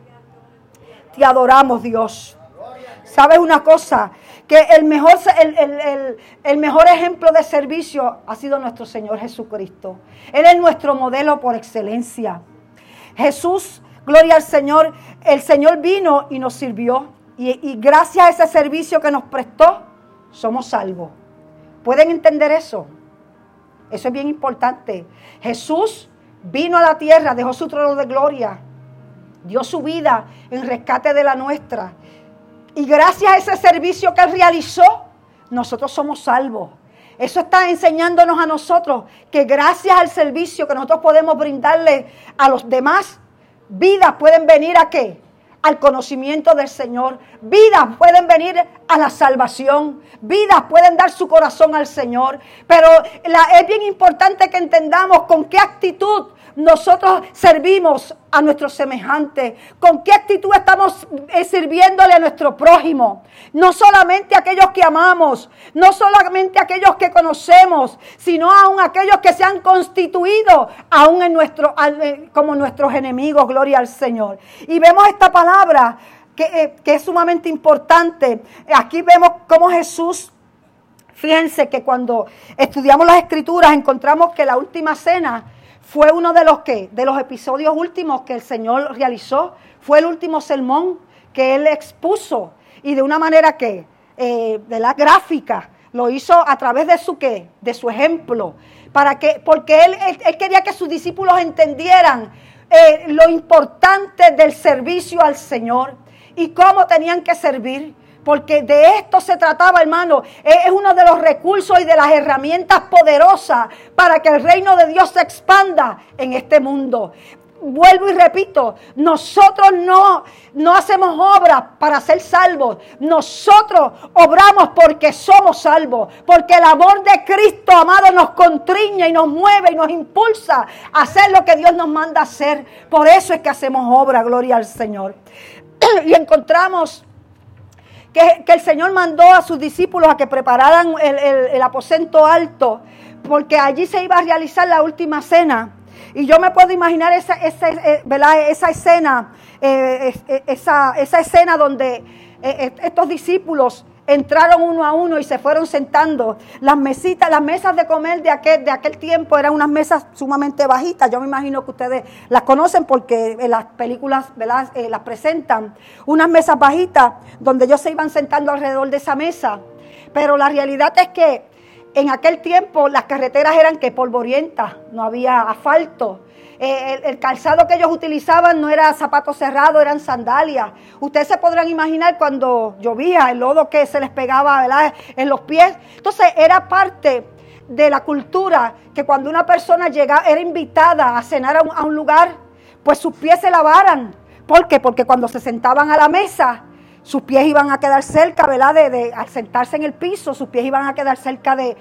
Te adoramos, Dios. ¿Sabes una cosa? Que el mejor, el, el, el, el mejor ejemplo de servicio ha sido nuestro Señor Jesucristo. Él es nuestro modelo por excelencia. Jesús, gloria al Señor, el Señor vino y nos sirvió. Y, y gracias a ese servicio que nos prestó, somos salvos. ¿Pueden entender eso? Eso es bien importante. Jesús vino a la tierra, dejó su trono de gloria, dio su vida en rescate de la nuestra. Y gracias a ese servicio que Él realizó, nosotros somos salvos. Eso está enseñándonos a nosotros que gracias al servicio que nosotros podemos brindarle a los demás, vidas pueden venir ¿a qué? Al conocimiento del Señor. Vidas pueden venir a la salvación. Vidas pueden dar su corazón al Señor. Pero la, es bien importante que entendamos con qué actitud nosotros servimos a nuestros semejantes, con qué actitud estamos sirviéndole a nuestro prójimo. No solamente a aquellos que amamos, no solamente a aquellos que conocemos, sino aún a aquellos que se han constituido aún en nuestro, como nuestros enemigos. Gloria al Señor. Y vemos esta palabra que, que es sumamente importante. Aquí vemos cómo Jesús, fíjense que cuando estudiamos las Escrituras encontramos que la última cena fue uno de los que, de los episodios últimos que el Señor realizó. Fue el último sermón que Él expuso. Y de una manera que, eh, de la gráfica, lo hizo a través de su qué, de su ejemplo. Para que, porque él, él, él quería que sus discípulos entendieran eh, lo importante del servicio al Señor y cómo tenían que servir. Porque de esto se trataba, hermano. Es uno de los recursos y de las herramientas poderosas para que el reino de Dios se expanda en este mundo. Vuelvo y repito, nosotros no, no hacemos obras para ser salvos. Nosotros obramos porque somos salvos. Porque el amor de Cristo, amado, nos contriña y nos mueve y nos impulsa a hacer lo que Dios nos manda hacer. Por eso es que hacemos obra, gloria al Señor. Y encontramos Que, que el Señor mandó a sus discípulos a que prepararan el, el, el aposento alto, porque allí se iba a realizar la última cena. Y yo me puedo imaginar esa, esa, eh, ¿verdad? esa escena, eh, eh, esa, esa escena donde eh, estos discípulos entraron uno a uno y se fueron sentando. Las mesitas, las mesas de comer de aquel, de aquel tiempo eran unas mesas sumamente bajitas. Yo me imagino que ustedes las conocen porque en las películas, ¿verdad? Eh, las presentan. Unas mesas bajitas donde ellos se iban sentando alrededor de esa mesa. Pero la realidad es que en aquel tiempo las carreteras eran que polvorientas, no había asfalto. Eh, el, el calzado que ellos utilizaban no era zapatos cerrados, eran sandalias. Ustedes se podrán imaginar cuando llovía, el lodo que se les pegaba, ¿verdad?, en los pies. Entonces era parte de la cultura que cuando una persona llegaba, era invitada a cenar a un, a un lugar, pues sus pies se lavaran. ¿Por qué? Porque cuando se sentaban a la mesa, sus pies iban a quedar cerca, ¿verdad? De, de, al sentarse en el piso, sus pies iban a quedar cerca de,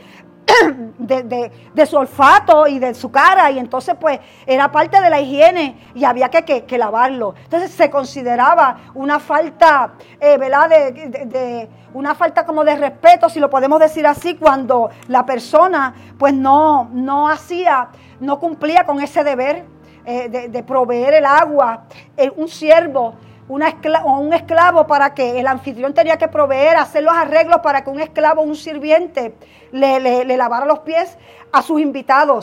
de, de, de su olfato y de su cara. Y entonces, pues, era parte de la higiene y había que, que, que lavarlo. Entonces, se consideraba una falta, eh, ¿verdad? De, de, de, una falta como de respeto, si lo podemos decir así, cuando la persona, pues, no, no hacía, no cumplía con ese deber eh, de, de proveer el agua. Eh, un siervo, Una esclavo, o un esclavo, para que el anfitrión tenía que proveer, hacer los arreglos para que un esclavo, un sirviente, le, le, le lavara los pies a sus invitados.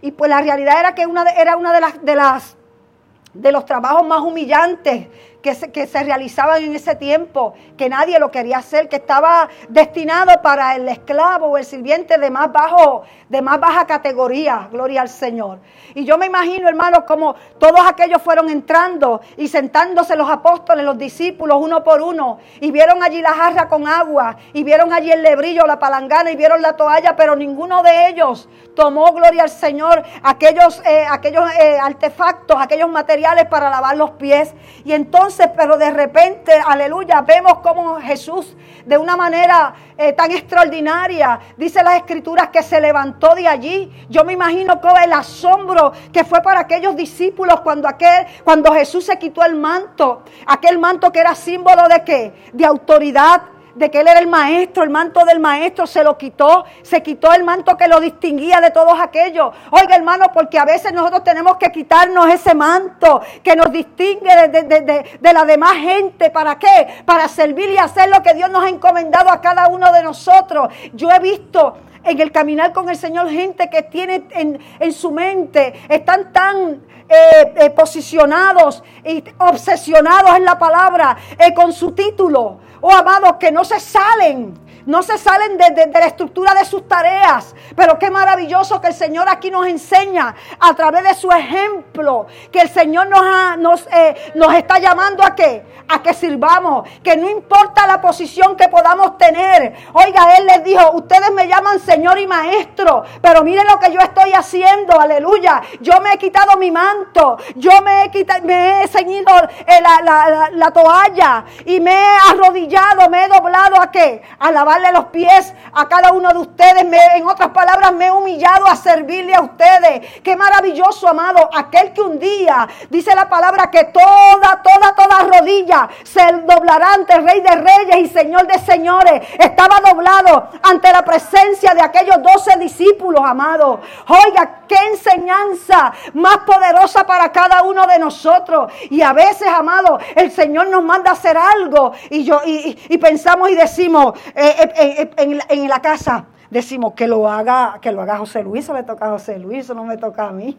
y pues la realidad era que una de, era una de las, de las de los trabajos más humillantes que se, que se realizaban en ese tiempo, que nadie lo quería hacer, que estaba destinado para el esclavo o el sirviente de más bajo, de más baja categoría, gloria al Señor. Y yo me imagino, hermanos, como todos aquellos fueron entrando y sentándose los apóstoles, los discípulos, uno por uno, y vieron allí la jarra con agua, y vieron allí el lebrillo, la palangana, y vieron la toalla, pero ninguno de ellos tomó, gloria al Señor, aquellos, eh, aquellos eh, artefactos, aquellos materiales para lavar los pies. Y entonces, pero de repente, aleluya, vemos como Jesús, de una manera eh, tan extraordinaria, dice las Escrituras, que se levantó de allí. Yo me imagino con el asombro que fue para aquellos discípulos cuando, aquel, cuando Jesús se quitó el manto, aquel manto que era símbolo de ¿qué? De autoridad, de que él era el maestro, el manto del maestro, se lo quitó, se quitó el manto que lo distinguía de todos aquellos. Oiga, hermano, porque a veces nosotros tenemos que quitarnos ese manto que nos distingue de, de, de, de, de la demás gente. ¿Para qué? Para servir y hacer lo que Dios nos ha encomendado a cada uno de nosotros. Yo he visto en el caminar con el Señor gente que tiene en, en su mente, están tan eh, eh, posicionados y obsesionados en la palabra, eh, con su título. Oh, amados, que no se salen, no se salen de, de, de la estructura de sus tareas. Pero qué maravilloso que el Señor aquí nos enseña a través de su ejemplo, que el Señor nos, ha, nos, eh, nos está llamando a qué, a que sirvamos, que no importa la posición que podamos tener. Oiga, Él les dijo, ustedes me llaman Señor y Maestro, pero miren lo que yo estoy haciendo, aleluya. Yo me he quitado mi manto, yo me he, quitado, me he ceñido eh, la, la, la, la toalla y me he arrodillado, me he doblado a qué, a lavarle los pies a cada uno de ustedes. Me, en otras palabras, me he humillado a servirle a ustedes. Qué maravilloso, amado, aquel que un día, dice la palabra, que toda, toda, toda rodilla se doblará ante el Rey de Reyes y Señor de Señores. Estaba doblado ante la presencia de aquellos doce discípulos, amado. Oiga, qué enseñanza más poderosa para cada uno de nosotros. Y a veces, amado, el Señor nos manda a hacer algo y yo y, y, y pensamos y decimos eh, eh, eh, en, la, en la casa, decimos que lo haga, que lo haga José Luis, eso le toca a José Luis, eso no me toca a mí.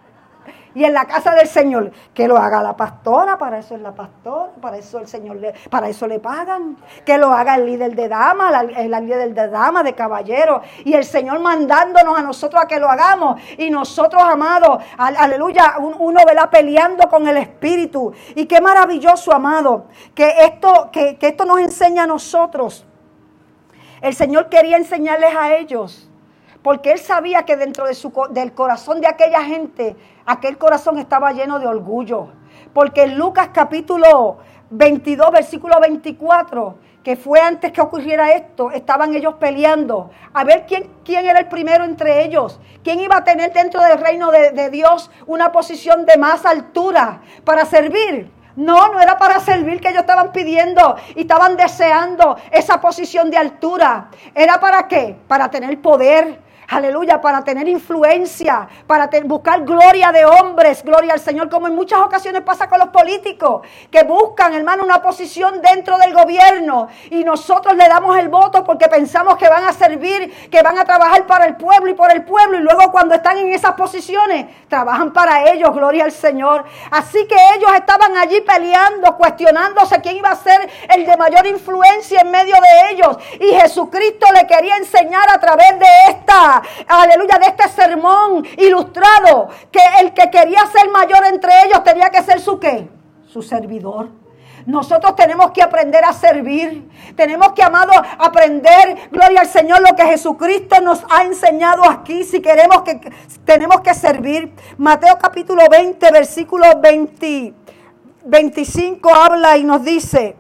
Y en la casa del Señor, que lo haga la pastora, para eso es la pastora, para eso el Señor le, para eso le pagan. Que lo haga el líder de dama, la, el líder de dama, de caballero. Y el Señor mandándonos a nosotros a que lo hagamos. Y nosotros, amados, aleluya, uno verá peleando con el Espíritu. Y qué maravilloso, amado, que esto, que, que esto nos enseña a nosotros. El Señor quería enseñarles a ellos, porque Él sabía que dentro de su, del corazón de aquella gente, aquel corazón estaba lleno de orgullo. Porque en Lucas capítulo veintidós, versículo veinticuatro, que fue antes que ocurriera esto, estaban ellos peleando a ver quién, quién era el primero entre ellos, quién iba a tener dentro del reino de, de Dios una posición de más altura para servir. No, no era para servir que ellos estaban pidiendo y estaban deseando esa posición de altura. ¿Era para qué? Para tener poder. Aleluya, para tener influencia, para te, buscar gloria de hombres, gloria al Señor, como en muchas ocasiones pasa con los políticos, que buscan, hermano, una posición dentro del gobierno y nosotros le damos el voto porque pensamos que van a servir, que van a trabajar para el pueblo y por el pueblo, y luego cuando están en esas posiciones, trabajan para ellos, gloria al Señor. Así que ellos estaban allí peleando, cuestionándose quién iba a ser el de mayor influencia en medio de ellos, y Jesucristo le quería enseñar a través de esta aleluya, de este sermón ilustrado, que el que quería ser mayor entre ellos tenía que ser su ¿qué? Su servidor. Nosotros tenemos que aprender a servir. Tenemos que, amado, aprender, gloria al Señor, lo que Jesucristo nos ha enseñado aquí. Si queremos que, tenemos que servir. Mateo capítulo veinte, versículo veinte, veinticinco habla y nos dice: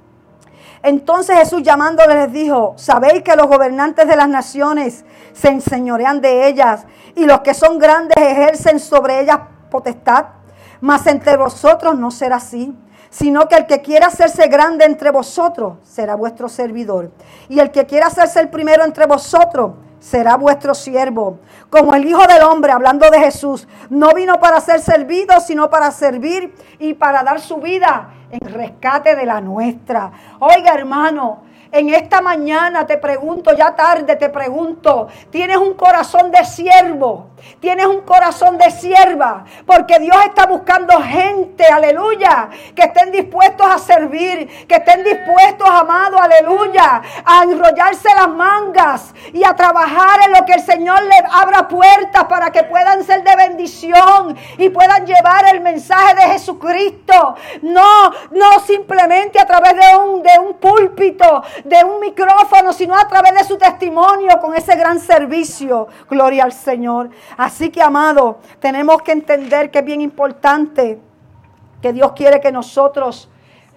entonces Jesús llamándoles les dijo: ¿sabéis que los gobernantes de las naciones se enseñorean de ellas y los que son grandes ejercen sobre ellas potestad? Mas entre vosotros no será así, sino que el que quiera hacerse grande entre vosotros será vuestro servidor. Y el que quiera hacerse el primero entre vosotros será vuestro siervo. Como el Hijo del Hombre, hablando de Jesús, no vino para ser servido, sino para servir y para dar su vida en rescate de la nuestra. Oiga, hermano, En esta mañana te pregunto, ya tarde te pregunto, ¿tienes un corazón de siervo? ¿Tienes un corazón de sierva? Porque Dios está buscando gente, aleluya, que estén dispuestos a servir, que estén dispuestos, amado, aleluya, a enrollarse las mangas y a trabajar en lo que el Señor les abra puertas para que puedan ser de bendición y puedan llevar el mensaje de Jesucristo. No, no simplemente a través de un, de un púlpito, de un micrófono, sino a través de su testimonio con ese gran servicio. Gloria al Señor. Así que, amado, tenemos que entender que es bien importante que Dios quiere que nosotros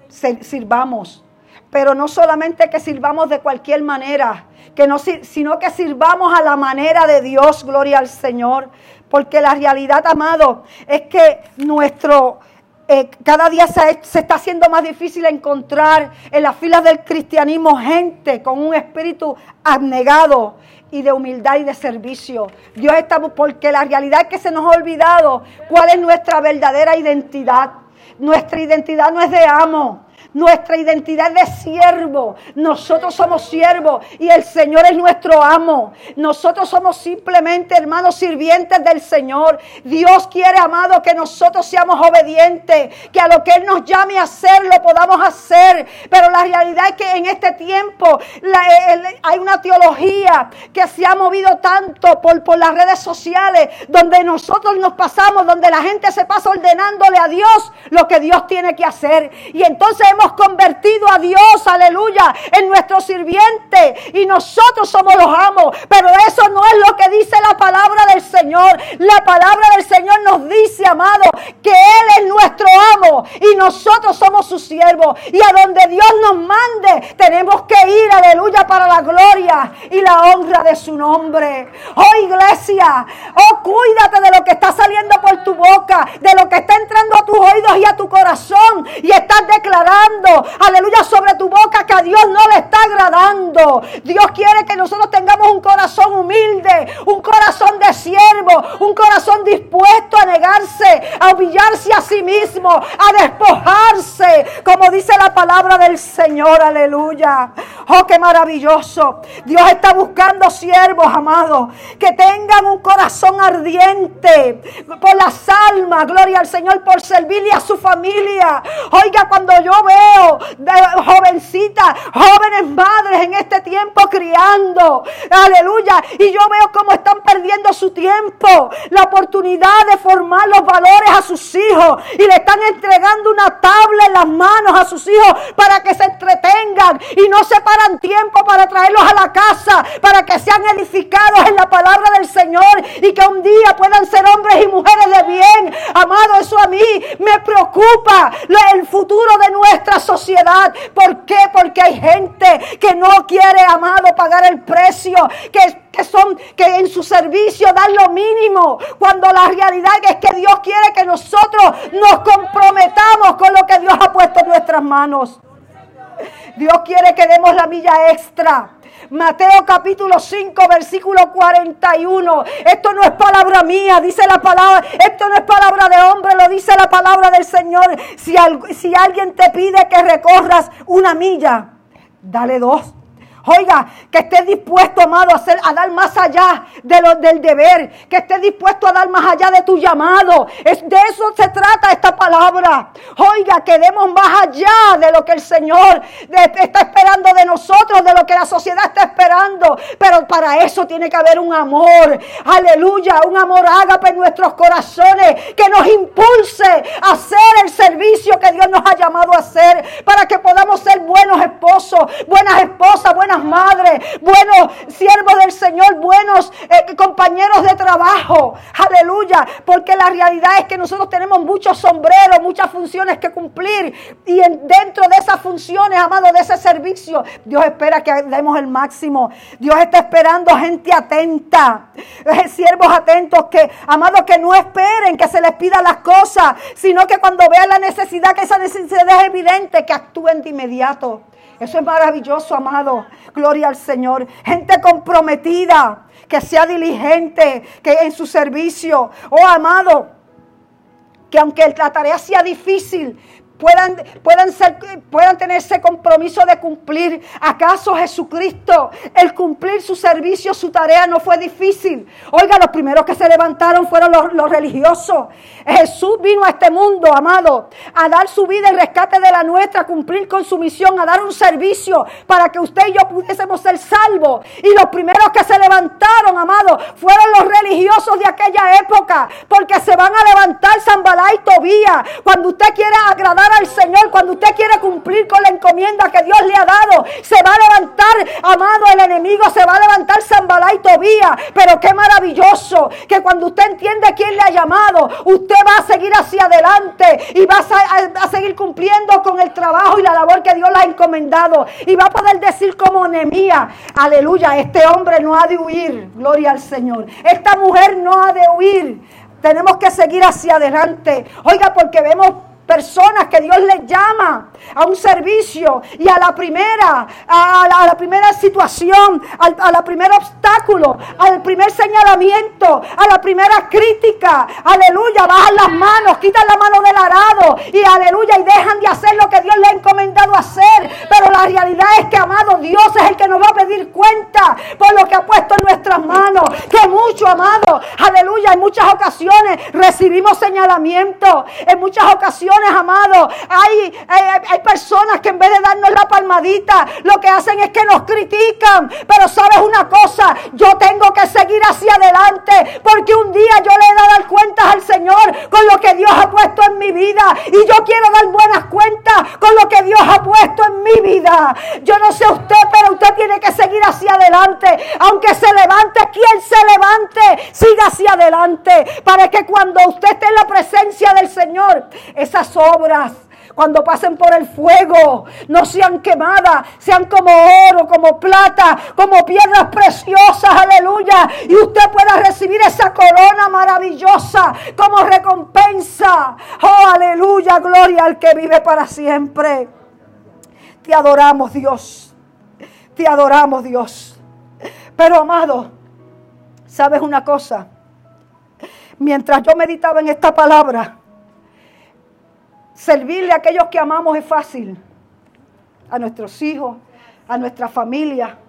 sirvamos. Pero no solamente que sirvamos de cualquier manera, que no, sino que sirvamos a la manera de Dios, gloria al Señor. Porque la realidad, amado, es que nuestro... Eh, cada día se, se está haciendo más difícil encontrar en las filas del cristianismo gente con un espíritu abnegado y de humildad y de servicio. Dios está, porque la realidad es que se nos ha olvidado cuál es nuestra verdadera identidad. Nuestra identidad no es de amo. Nuestra identidad es de siervo. Nosotros somos siervos y el Señor es nuestro amo. Nosotros somos simplemente, hermanos, sirvientes del Señor. Dios quiere, amado, que nosotros seamos obedientes, que a lo que Él nos llame a hacer lo podamos hacer. Pero la realidad es que en este tiempo la, el, hay una teología que se ha movido tanto por, por las redes sociales, donde nosotros nos pasamos, donde la gente se pasa ordenándole a Dios lo que Dios tiene que hacer. Y entonces hemos convertido a Dios, aleluya, en nuestro sirviente y nosotros somos los amos, pero eso no es lo que dice la palabra del Señor. La palabra del Señor nos dice, amado, que Él es nuestro amo y nosotros somos sus siervos, y a donde Dios nos mande tenemos que ir, aleluya, para la gloria y la honra de su nombre. Oh, iglesia, oh, cuídate de lo que está saliendo por tu boca, de lo que está entrando a tus oídos y a tu corazón, y estás declarando, aleluya, sobre tu boca que a Dios no le está agradando. Dios quiere que nosotros tengamos un corazón humilde, un corazón de siervo, un corazón dispuesto a negarse, a humillarse a sí mismo, a despojarse, como dice la palabra del Señor, aleluya. Oh, qué maravilloso. Dios está buscando siervos, amados, que tengan un corazón ardiente por las almas, gloria al Señor, por servirle a su familia. Oiga, cuando yo veo de jovencitas, jóvenes madres en este tiempo criando, aleluya, y yo veo cómo están perdiendo su tiempo, la oportunidad de formar los valores a sus hijos, y le están entregando una tabla en las manos a sus hijos para que se entretengan y no se paran tiempo para traerlos a la casa, para que sean edificados en la palabra del Señor y que un día puedan ser hombres y mujeres de bien. Amado, eso a mí me preocupa, el futuro de nuestra sociedad. ¿Por qué? Porque hay gente que no quiere, amado, pagar el precio, que, que son, que en su servicio dan lo mínimo, cuando la realidad es que Dios quiere que nosotros nos comprometamos con lo que Dios ha puesto en nuestras manos. Dios quiere que demos la milla extra. Mateo capítulo cinco, versículo cuarenta y uno. Esto no es palabra mía, dice la palabra. Esto no es palabra de hombre, lo dice la palabra del Señor. Si, al, si alguien te pide que recorras una milla, dale dos. Oiga, que estés dispuesto, amado, a, hacer, a dar más allá de lo, del deber. Que estés dispuesto a dar más allá de tu llamado. Es, de eso se trata esta palabra. Oiga, que demos más allá de lo que el Señor de, está esperando de nosotros, de lo que la sociedad está esperando. Pero para eso tiene que haber un amor. Aleluya, un amor ágape en nuestros corazones. Que nos impulse a hacer el servicio que Dios nos ha llamado a hacer. Para que podamos ser buenos esposos, buenas esposas, buenas madres, buenos siervos del Señor, buenos eh, compañeros de trabajo, aleluya, porque la realidad es que nosotros tenemos muchos sombreros, muchas funciones que cumplir, y en, dentro de esas funciones, amado, de ese servicio, Dios espera que demos el máximo. Dios está esperando gente atenta, eh, siervos atentos, que, amados, que no esperen que se les pida las cosas, sino que cuando vean la necesidad, que esa necesidad es evidente, que actúen de inmediato. Eso es maravilloso, amado. Gloria al Señor. Gente comprometida, que sea diligente, que en su servicio. Oh, amado, que aunque la tarea sea difícil, puedan, puedan, ser, puedan tener ese compromiso de cumplir. ¿Acaso Jesucristo, el cumplir su servicio, su tarea no fue difícil? Oiga, los primeros que se levantaron fueron los, los religiosos. Jesús vino a este mundo, amado, a dar su vida en rescate de la nuestra, a cumplir con su misión, a dar un servicio para que usted y yo pudiésemos ser salvos. Y los primeros que se levantaron, amado, fueron los religiosos de aquella época, porque se van a levantar Sanbalá y Tobías. Cuando usted quiera agradar al Señor, cuando usted quiere cumplir con la encomienda que Dios le ha dado, se va a levantar, amado, el enemigo, se va a levantar Sanbalá y Tobías. Pero qué maravilloso que cuando usted entiende quién le ha llamado, usted va a seguir hacia adelante y va a, a, a seguir cumpliendo con el trabajo y la labor que Dios le ha encomendado, y va a poder decir como Nehemías, aleluya, este hombre no ha de huir, gloria al Señor, esta mujer no ha de huir, tenemos que seguir hacia adelante. Oiga, porque vemos personas que Dios les llama a un servicio, y a la primera, a la, a la primera situación, a, a la primer obstáculo, al primer señalamiento, a la primera crítica, aleluya, bajan las manos, quitan la mano del arado y aleluya, y dejan de hacer lo que Dios les ha encomendado hacer. Pero la realidad es que, amado, Dios es el que nos va a pedir cuenta por lo que ha puesto en nuestras manos. Que mucho, amado, aleluya, en muchas ocasiones recibimos señalamiento, en muchas ocasiones, amado, hay, hay, hay personas que en vez de darnos la palmadita, lo que hacen es que nos critican. Pero sabes una cosa, yo tengo que seguir hacia adelante, porque un día yo le he de dar cuentas al Señor con lo que Dios ha puesto en mi vida, y yo quiero dar buenas cuentas con lo que Dios ha puesto en mi vida. Yo no sé usted, pero usted tiene que seguir hacia adelante, aunque se levante quien se levante, siga hacia adelante, para que cuando usted esté en la presencia del Señor, esas obras, cuando pasen por el fuego, no sean quemadas, sean como oro, como plata, como piedras preciosas, aleluya, y usted pueda recibir esa corona maravillosa como recompensa. Oh, aleluya, gloria al que vive para siempre. Te adoramos, Dios, te adoramos, Dios. Pero, amado, ¿sabes una cosa? Mientras yo meditaba en esta palabra, servirle a aquellos que amamos es fácil. A nuestros hijos, a nuestra familia,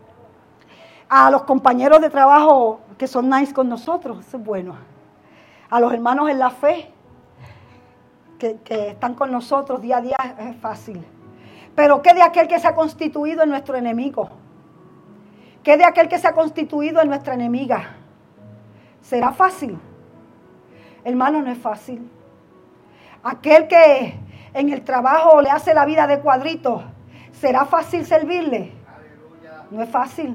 a los compañeros de trabajo que son nice con nosotros, eso es bueno. A los hermanos en la fe que, que están con nosotros día a día es fácil. Pero ¿qué de aquel que se ha constituido en nuestro enemigo? ¿Qué de aquel que se ha constituido en nuestra enemiga? ¿Será fácil? Hermano, no es fácil. Aquel que en el trabajo le hace la vida de cuadritos, ¿será fácil servirle? No es fácil.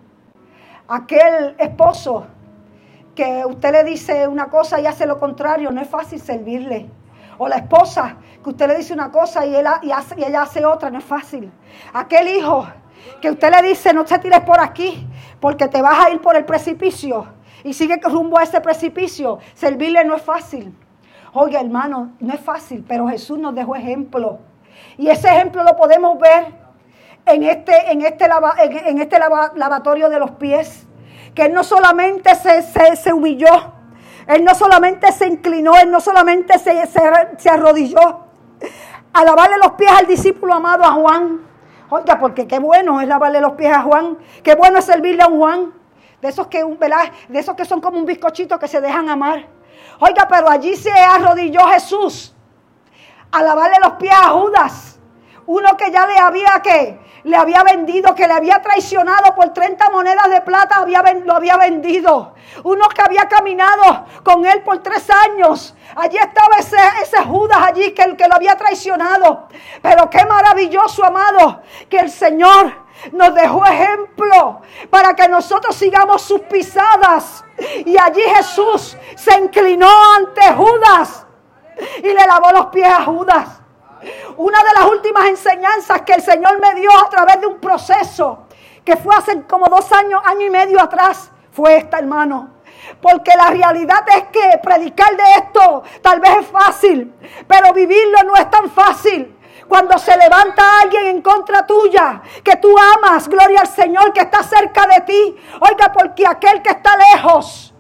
Aquel esposo que usted le dice una cosa y hace lo contrario, no es fácil servirle. O la esposa que usted le dice una cosa y, él, y, hace, y ella hace otra, no es fácil. Aquel hijo que usted le dice, no te tires por aquí porque te vas a ir por el precipicio, y sigue rumbo a ese precipicio, servirle no es fácil. Oiga, hermano, no es fácil, pero Jesús nos dejó ejemplo. Y ese ejemplo lo podemos ver en este, en este, lava, en, en este lava, lavatorio de los pies. Que Él no solamente se, se, se humilló, Él no solamente se inclinó, Él no solamente se, se, se arrodilló a lavarle los pies al discípulo amado, a Juan. Oiga, porque qué bueno es lavarle los pies a Juan. Qué bueno es servirle a un Juan. De esos que, ¿verdad? De esos que son como un bizcochito que se dejan amar. Oiga, pero allí se arrodilló Jesús a lavarle los pies a Judas, uno que ya le había que le había vendido, que le había traicionado por treinta monedas de plata, había, lo había vendido. Uno que había caminado con él por tres años. Allí estaba ese, ese Judas allí que, que lo había traicionado. Pero qué maravilloso, amado, que el Señor nos dejó ejemplo para que nosotros sigamos sus pisadas. Y allí Jesús se inclinó ante Judas y le lavó los pies a Judas. Una de las últimas enseñanzas que el Señor me dio a través de un proceso que fue hace como dos años, año y medio atrás, fue esta, hermano. Porque la realidad es que predicar de esto tal vez es fácil, pero vivirlo no es tan fácil. Cuando se levanta alguien en contra tuya, que tú amas, gloria al Señor, que está cerca de ti. Oiga, porque aquel que está lejos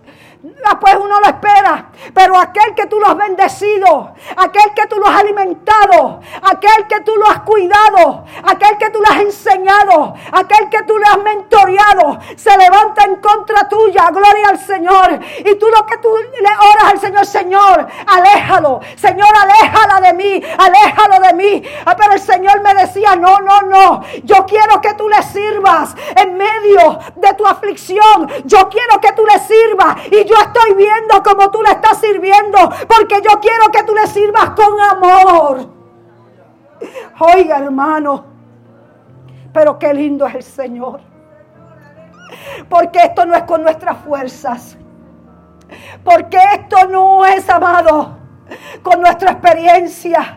pues uno lo espera, pero aquel que tú lo has bendecido, aquel que tú lo has alimentado, aquel que tú lo has cuidado, aquel que tú lo has enseñado, aquel que tú le has mentoreado, se levanta en contra tuya, gloria al Señor. Y tú lo que tú le oras al Señor, Señor, aléjalo, Señor, aléjala de mí, aléjalo de mí. Ah, pero el Señor me decía, no, no, no, yo quiero que tú le sirvas en medio de tu aflicción, yo quiero que tú le sirvas, y yo estoy viendo cómo tú le estás sirviendo, porque yo quiero que tú le sirvas con amor. Oiga, hermano, pero qué lindo es el Señor, porque esto no es con nuestras fuerzas, porque esto no es, amado, con nuestra experiencia,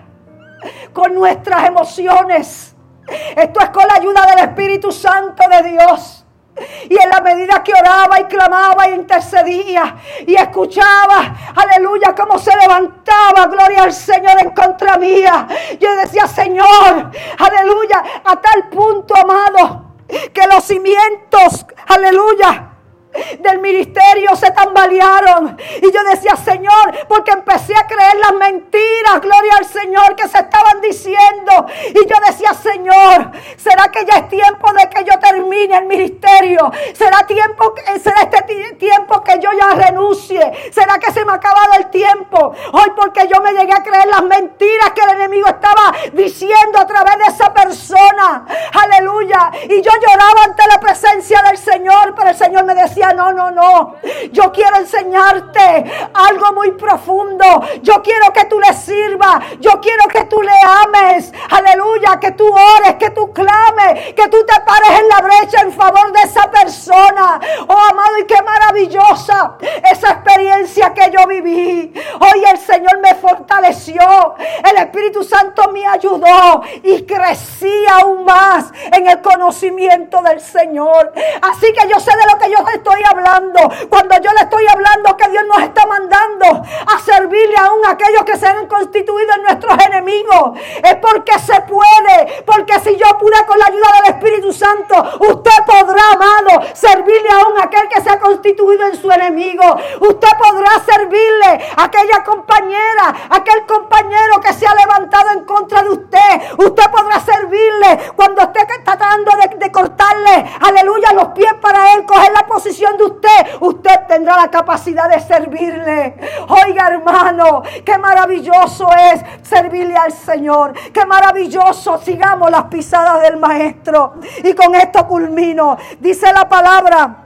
con nuestras emociones. Esto es con la ayuda del Espíritu Santo de Dios. Y en la medida que oraba y clamaba y intercedía y escuchaba, aleluya, cómo se levantaba, gloria al Señor, en contra mía, yo decía, Señor, aleluya, a tal punto, amado, que los cimientos, aleluya, del ministerio se tambalearon. Y yo decía, Señor, porque empecé a creer las mentiras, gloria al Señor, que se estaban diciendo. Y yo decía, Señor, ¿será que ya es tiempo de que yo termine el ministerio? ¿Será tiempo, será este tiempo que yo ya renuncie? ¿Será que se me ha acabado el tiempo? Hoy, porque yo me llegué a creer las mentiras que el enemigo estaba diciendo a través de esa persona. Aleluya. Y yo lloraba ante la presencia del Señor, pero el Señor me decía, no, no, no, yo quiero enseñarte algo muy profundo. Yo quiero que tú le sirvas, yo quiero que tú le ames, aleluya, que tú ores, que tú clames, que tú te pares en la brecha en favor de esa persona. Oh, amado, y qué maravillosa esa experiencia que yo viví. Hoy el Señor me fortaleció, el Espíritu Santo me ayudó y crecí aún más en el conocimiento del Señor. Así que yo sé de lo que yo estoy hablando cuando yo le estoy hablando que Dios nos está mandando a servirle aún a aquellos que se han constituido en nuestros enemigos. Es porque se puede, porque si yo pude con la ayuda del Espíritu Santo, usted podrá, amado, servirle aún a aquel que se ha constituido en su enemigo. Usted podrá servirle a aquella compañera, aquel compañero que se ha levantado en contra de usted. Usted podrá servirle cuando esté tratando de, de cortarle, aleluya, los pies para él coger la posición de usted. Usted tendrá la capacidad de servirle. Oiga, hermano, qué maravilloso es servirle al Señor. Qué maravilloso. Sigamos las pisadas del Maestro. Y con esto culmino. Dice la palabra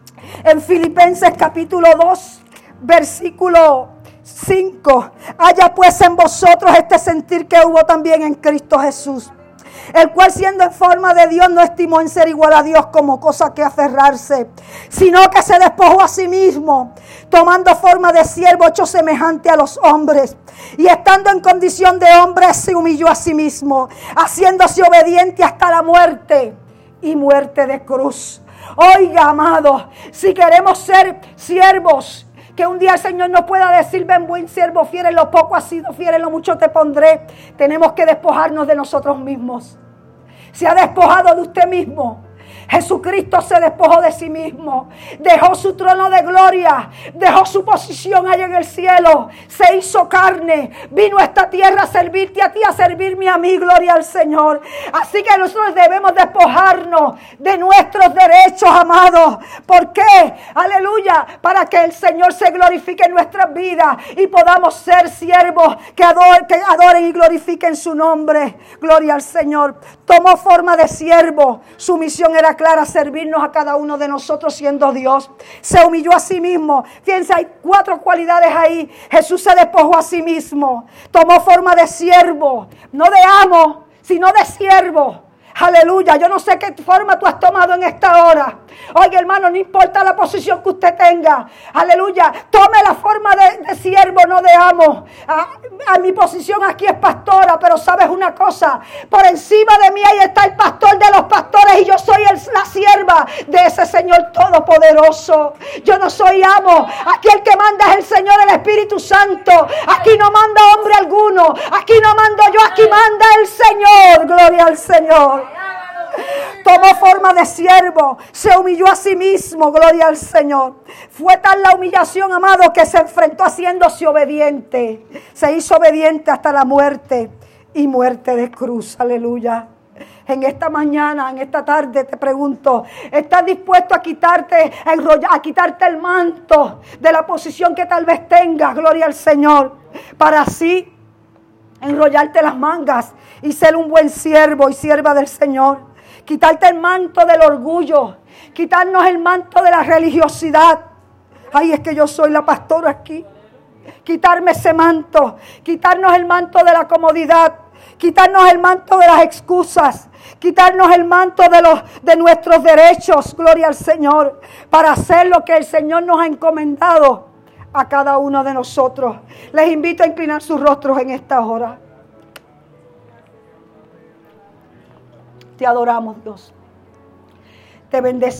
en Filipenses capítulo dos, versículo cinco. Haya pues en vosotros este sentir que hubo también en Cristo Jesús, el cual, siendo en forma de Dios, no estimó en ser igual a Dios como cosa que aferrarse, sino que se despojó a sí mismo, tomando forma de siervo, hecho semejante a los hombres, y estando en condición de hombre, se humilló a sí mismo, haciéndose obediente hasta la muerte, y muerte de cruz. Oiga, amado, si queremos ser siervos, que un día el Señor nos pueda decir, ven buen siervo, fiel en lo poco has sido, fiel en lo mucho te pondré. Tenemos que despojarnos de nosotros mismos. Se ha despojado de usted mismo. Jesucristo se despojó de sí mismo, dejó su trono de gloria, dejó su posición allá en el cielo, se hizo carne, vino a esta tierra a servirte a ti, a servirme a mí, gloria al Señor. Así que nosotros debemos despojarnos de nuestros derechos, amados. ¿Por qué? Aleluya, para que el Señor se glorifique en nuestras vidas y podamos ser siervos que adoren, que adoren y glorifiquen su nombre. Gloria al Señor. Tomó forma de siervo, su misión era clara, servirnos a cada uno de nosotros siendo Dios. Se humilló a sí mismo. Fíjense, hay cuatro cualidades ahí. Jesús se despojó a sí mismo. Tomó forma de siervo, no de amo, sino de siervo. Aleluya, yo no sé qué forma tú has tomado en esta hora. Oye, hermano, no importa la posición que usted tenga. Aleluya, tome la forma de, de siervo, no de amo. A, a mi posición aquí es pastora, pero sabes una cosa, por encima de mí ahí está el pastor de los pastores y yo soy el, la sierva de ese Señor todopoderoso. Yo no soy amo, aquí el que manda es el Señor, el Espíritu Santo. Aquí no manda hombre alguno, aquí no mando yo, aquí manda el Señor. Gloria al Señor. Tomó forma de siervo, se humilló a sí mismo, gloria al Señor. Fue tal la humillación, amado, que se enfrentó haciéndose obediente. Se hizo obediente hasta la muerte y muerte de cruz, aleluya. En esta mañana, en esta tarde te pregunto, ¿estás dispuesto a quitarte, a, enrollar, a quitarte el manto de la posición que tal vez tengas, gloria al Señor, para así enrollarte las mangas y ser un buen siervo y sierva del Señor? Quitarte el manto del orgullo, quitarnos el manto de la religiosidad. Ay, es que yo soy la pastora aquí. Quitarme ese manto, quitarnos el manto de la comodidad, quitarnos el manto de las excusas, quitarnos el manto de, los, de nuestros derechos, gloria al Señor, para hacer lo que el Señor nos ha encomendado a cada uno de nosotros. Les invito a inclinar sus rostros en esta hora. Te adoramos, Dios. Te bendecimos.